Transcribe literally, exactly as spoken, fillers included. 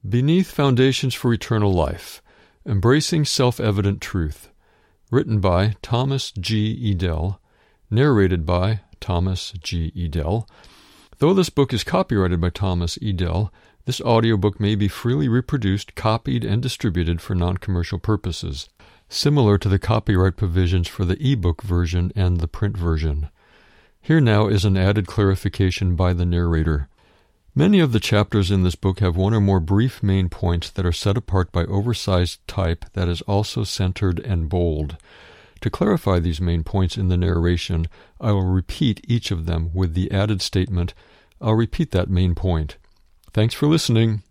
Beneath Foundations for Eternal Life, Embracing Self-Evident Truth, written by Thomas G. Edel, narrated by Thomas G. Edel. Though this book is copyrighted by Thomas Edel, this audiobook may be freely reproduced, copied, and distributed for non-commercial purposes, similar to the copyright provisions for the e-book version and the print version. Here now is an added clarification by the narrator. Many of the chapters in this book have one or more brief main points that are set apart by oversized type that is also centered and bold. To clarify these main points in the narration, I will repeat each of them with the added statement, "I'll repeat that main point." Thanks for listening.